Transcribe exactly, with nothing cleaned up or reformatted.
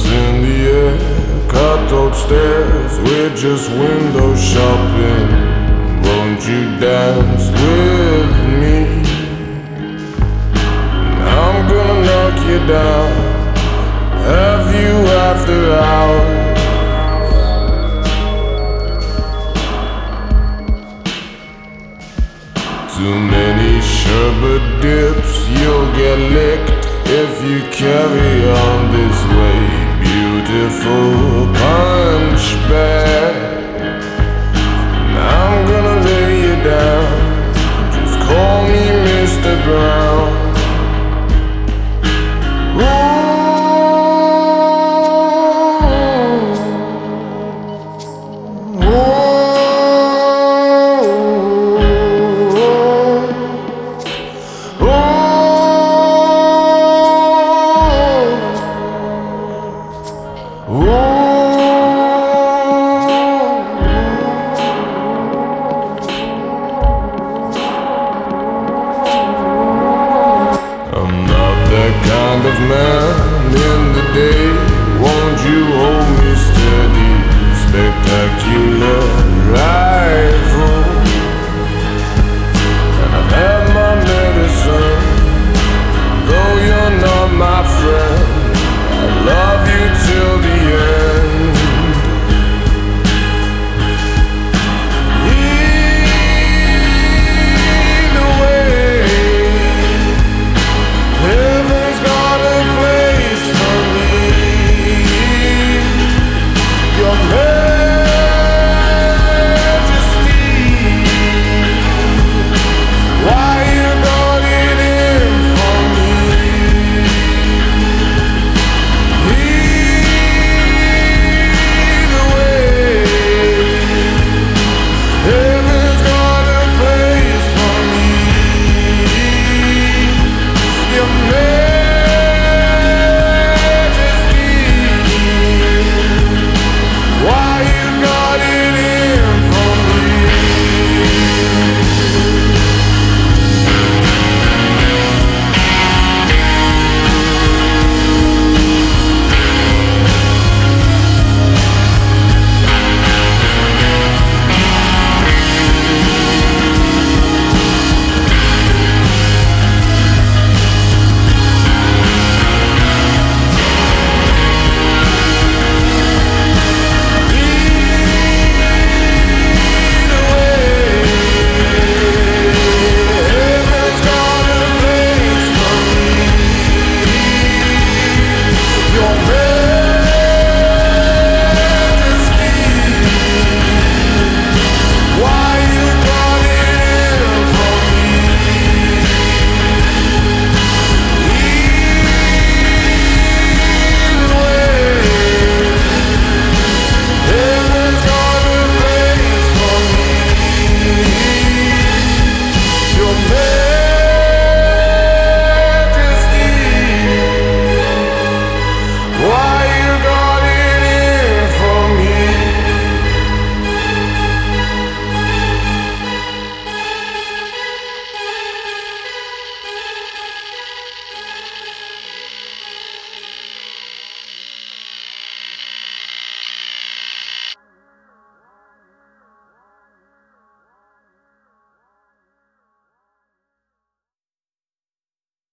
Bullets in the air, cutthroat stares, we're just window shopping. Won't you dance with me? I'm gonna knock you down, have you after hours. Too many sherbet dips, you'll get licked if you carry on this way. Beautiful punchbag, I'm gonna lay you down, just call me Mister Brown. Kind of man in the day, won't you hold me steady? Spectacular rifle, and I've had my medicine, though you're not my friend. I love